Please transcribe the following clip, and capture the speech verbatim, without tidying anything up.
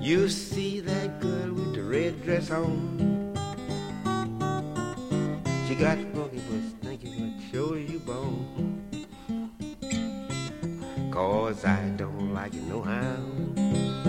You see that girl with the red dress on? She got funky but stinky but sure you bone. Cause I don't like it no how.